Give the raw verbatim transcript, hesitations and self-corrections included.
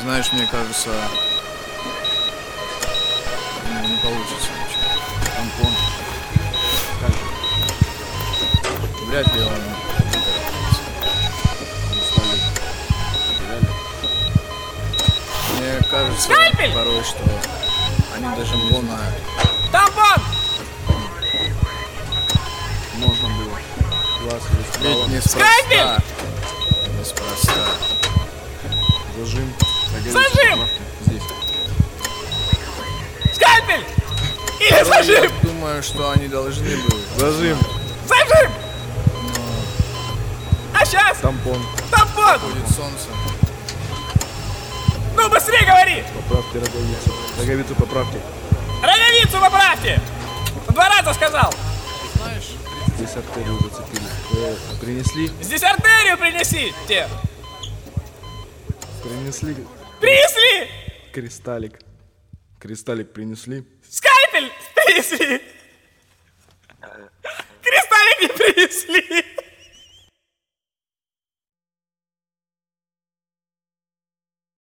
Знаешь, мне кажется, ну, не получится ничего. Тампон. Скальпель. Вряд ли он Хрусталик. Потеряли. Мне кажется Скальпель! порой, что они даже не знают. Тампон! Можно было. Глаз или Ведь справа. неспроста. Неспроста. Зажим. Зажим! Здесь. Скальпель! Или Я зажим! думаю, что они должны были. Зажим. Зажим! А сейчас Тампон. тампон! Будет солнце. Ну быстрее говори! Поправьте роговицу. Роговицу поправьте. Роговицу поправьте! Два раза сказал! Знаешь, Здесь артерию зацепили. Э, принесли? Здесь артерию принесите! Принесли Принесли! кристаллик. Кристаллик принесли. Скальпель принесли! Кристаллик не принесли!